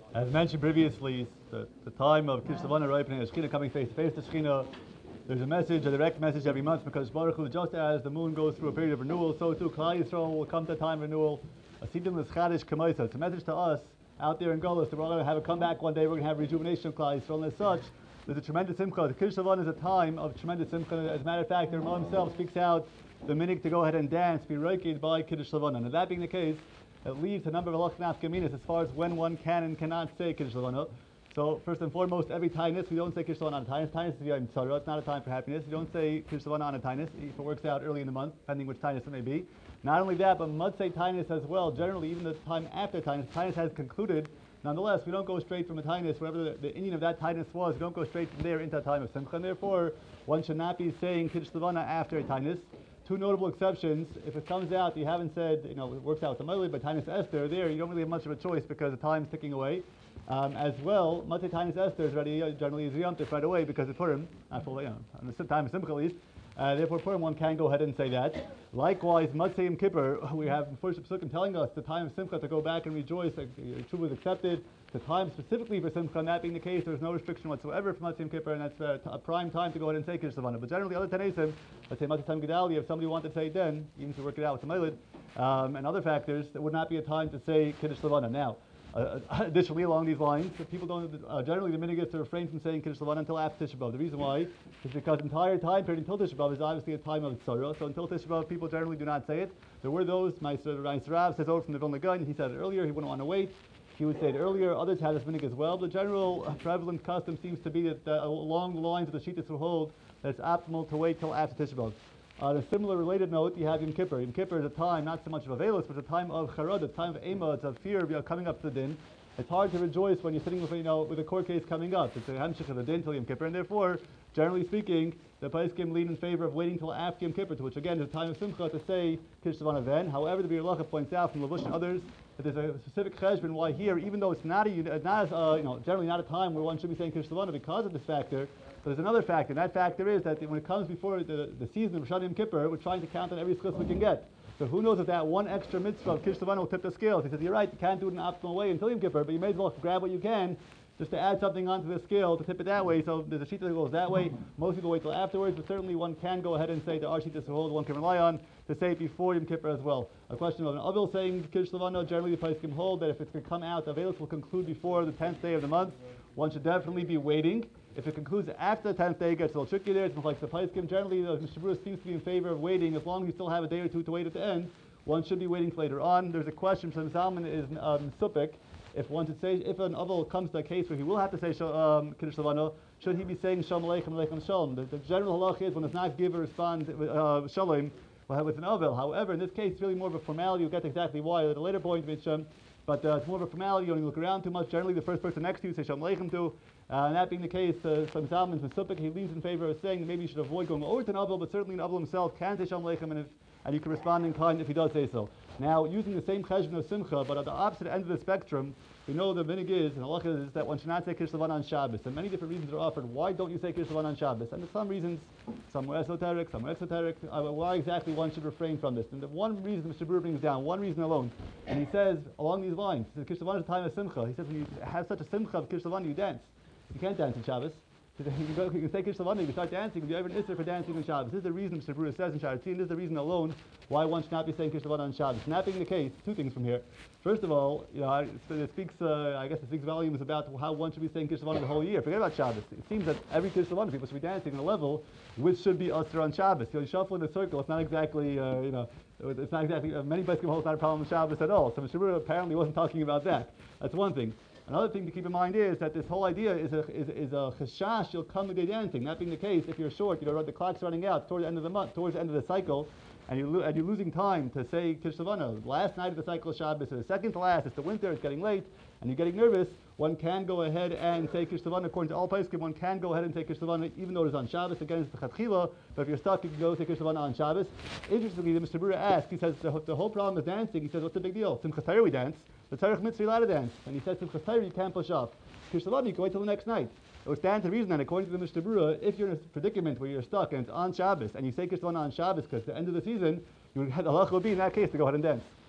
As mentioned previously, the time of Kish Levana ripening, Shechina coming face to face to Shechina. There's a message, a direct message every month, because Baruch Hu, just as the moon goes through a period of renewal, so too Klal Yisrael will come to a time of renewal. Asidim l'schadish k'moisa. It's a message to us out there in Golos that we're going to have a comeback one day. We're going to have rejuvenation of Klal Yisrael, and as such, there's a tremendous simcha. The Kish Levana is a time of tremendous simcha. As a matter of fact, the Ramah himself speaks out the minhag to go ahead and dance, be reiked by Kiddush Levana. And that being the case, it leaves a number of halachas nafkaminas as far as when one can and cannot say Kiddush Levana. So first and foremost, every tainus, we don't say Kiddush Levana on a tainus. Tainus is Yom Tzara. It's not a time for happiness. You don't say Kiddush Levana on a tainus if it works out early in the month, depending which tainus it may be. Not only that, but Motzei tainus as well. Generally, even the time after tainus has concluded. Nonetheless, we don't go straight from a tainus, whatever the Indian of that tainus was, we don't go straight from there into a time of simcha. And therefore, one should not be saying Kiddush Levana after a tainus. Two notable exceptions. If it comes out, you haven't said, it works out with the Moilid, but Tainus Esther, there you don't really have much of a choice because the time's ticking away. As well, Matzei Tainus Esther is ready, generally is Yom Tov right away because it's Purim, after, on the time of Simcha at least. Therefore, Purim, one can go ahead and say that. Likewise, Matzei Yom Kippur, we have first Pesukim telling us the time of Simcha to go back and rejoice, that Tshuva is accepted. The time specifically for Simcha, and that being the case, there's no restriction whatsoever for Matzei Yom Kippur, and that's a prime time to go ahead and say Kiddush Levana. But generally, other Tanaisim, let's say Matzei Tam Gedalia, if somebody wanted to say it then, even to work it out with the Moilid, and other factors, there would not be a time to say Kiddush Levana. Now, additionally, along these lines, people don't generally the minhag is to refrain from saying Kiddush Levana until after Tisha B'av. The reason why is because the entire time period until Tisha B'av is obviously a time of tzara. So until Tisha B'av, people generally do not say it. There were those. Meister Rav says over from the Vilna Gaon. He said it earlier. He wouldn't want to wait. He would say it earlier. Others had this minhag as well. The general prevalent custom seems to be that along the lines of the Shittas will hold that it's optimal to wait till after Tisha B'av. On a similar related note, you have Yom Kippur. Yom Kippur is a time not so much of a veilus, but a time of charad, a time of ema, it's of fear of coming up to the din. It's hard to rejoice when you're sitting with a court case coming up. It's a hamshich of the din till Yom Kippur, and therefore, generally speaking, the Paiskim lean in favor of waiting till after Yom Kippur, which again is a time of simcha to say Kiddush Levana then. However, the Bir Lacha points out from Lavush and others that there's a specific cheshbon why here, even though it's generally not a time where one should be saying Kiddush Levana because of this factor. But there's another factor, and that factor is that when it comes before the season of Rosh Yom Kippur, we're trying to count on every schus we can get. So who knows if that one extra mitzvah of Kiddush Levana will tip the scales. He says, you're right, you can't do it in an optimal way until Yom Kippur, but you may as well grab what you can just to add something onto the scale to tip it that way. So there's a sheet that goes that way. Most people wait till afterwards, but certainly one can go ahead and say there are sheets to hold, one can rely on to say it before Yom Kippur as well. A question of an Avil saying Kiddush Levana, generally the Paiskim hold that if it's going to come out, the Avelis will conclude before the 10th day of the month. One should definitely be waiting. If it concludes after the 10th day, it gets a little tricky there. It's like the Paiskim. Generally, the Mishabura seems to be in favor of waiting as long as you still have a day or two to wait at the end. One should be waiting for later on. There's a question from Salman is Supik. If one should say, if an Aval comes to a case where he will have to say Kiddush Levana, should he be saying Shalom Aleichem, Aleichem Shalom? The general halach is when it's not give or respond Shalom, we'll have with an Aval. However, in this case, it's really more of a formality. You'll get exactly why at a later point, but it's more of a formality. You don't look around too much. Generally, the first person next to you say Shalom Aleichem to. And that being the case, from Salman's Mesupik, he leans in favor of saying that maybe you should avoid going over to an Aval, but certainly an Aval himself can say Shalom Aleichem, and you can respond in kind if he does say so. Now, using the same cheshbon of Simcha, but at the opposite end of the spectrum, we know the minhag is, and halacha is that one should not say Kiddush Levana on Shabbos. And many different reasons are offered. Why don't you say Kiddush Levana on Shabbos? And there's some reasons, some are esoteric, some are exoteric. Why exactly one should refrain from this? And the one reason Mr. Brewer brings down, one reason alone, and he says along these lines, he says Kiddush Levana is a time of Simcha. He says when you have such a Simcha of Kiddush Levana, you dance. You can't dance on Shabbos. You can say Kiddush Levana, you can start dancing. If you ever an Isser for dancing on Shabbos, this is the reason Mr. Brewer says in Sharatzin, this is the reason alone why one should not be saying Kiddush Levana on Shabbos. And that being the case, two things from here. First of all, it speaks volumes about how one should be saying Kiddush Levana the whole year. Forget about Shabbos. It seems that every Kiddush Levana people should be dancing on a level which should be Usher on Shabbos. You shuffle in a circle. It's not exactly it's not exactly many places hold not a problem with Shabbos at all. So Mr. Brewer apparently wasn't talking about that. That's one thing. Another thing to keep in mind is that this whole idea is a chashash you'll come to day dancing. That being the case, if you're short, the clock's running out towards the end of the month, towards the end of the cycle, and you're losing time to say Kiddush Levana. Last night of the cycle of Shabbos, or the second to last, it's the winter, it's getting late, and you're getting nervous, one can go ahead and say Kiddush Levana. According to all Paiskim, one can go ahead and say Kiddush Levana even though it's on Shabbos. Again, it's the Chatchila, but if you're stuck, you can go say Kiddush Levana on Shabbos. Interestingly, the Mr. Brewer asks, he says, the whole problem is dancing. He says, what's the big deal? Simchas Torah we dance. The Tzarech Mitzvah allowed to dance. And he says, Simchas Torah you can't push off. Kiddush Levana you can wait till the next night. It stands to reason that according to the Mr. Brewer, if you're in a predicament where you're stuck and it's on Shabbos, and you say Kiddush Levana on Shabbos because the end of the season, the halacha would be in that case to go ahead and dance.